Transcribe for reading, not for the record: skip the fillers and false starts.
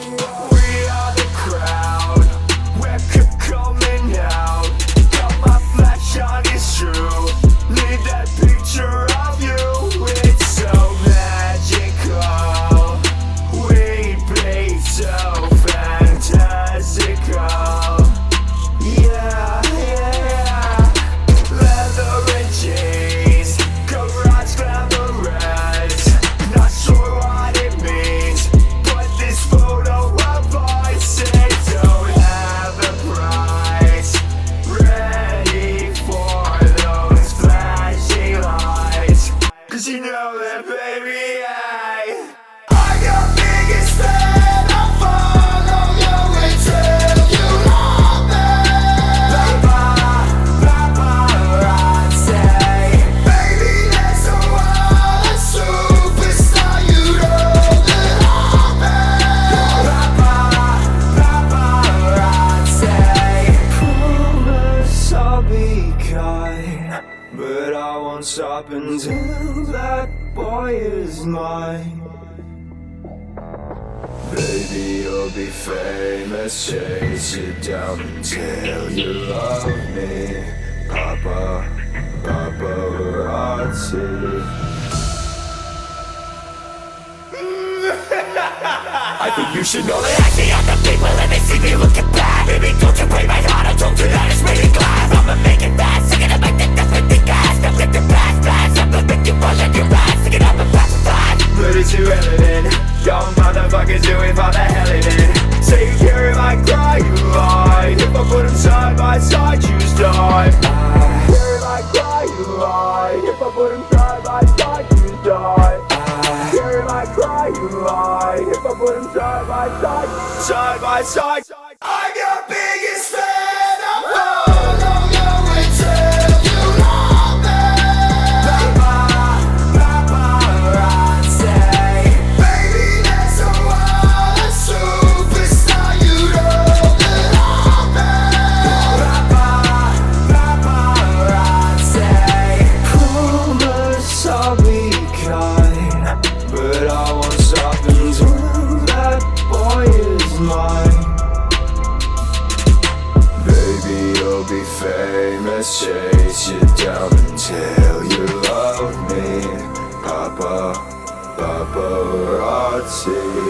We are the crowd, we're coming out. Got my flash on, it's true. Leave that picture of you, it's so magical. We play so fantastical. Yeah, yeah. Leather and jeans, garage glamorous. Not sure what it means, but this photo of us, it don't have a price. Ready for those flashing lights, 'cause you know that, baby, I'm your biggest fan. I'll follow you until you love me. Paparazzi, baby, that's the world, a superstar, you know that I'm Paparazzi, promise I'll be kind, but I won't stop until that boy is mine. Baby, you'll be famous, chase you down until you love me. Paparazzi. I think you should know that I see other people and they see me looking bad. Baby, don't you break my heart, I told you that it's really glad. I'ma make it fast, sing it up like that, that's the gas. Don't let the past pass, I'm gonna make you fall like your ass. Sing it up and pass the flag. But it's irrelevant, young motherfuckers do it for the hell of it. Say you care if I cry, you lie. If I put them side by side, choose die. Care if I cry, you lie. If I put them side by side, choose die. Care if I cry, you lie. If I put them side by side, side by side. I'm your biggest fan. I'm follow you until you love me. Paparazzi, baby, that's the world, a superstar, you know that I'm Paparazzi, promise I'll be kind, but I won't stop until that boy is mine. Baby, you'll be famous, chase you down until you love me. Paparazzi.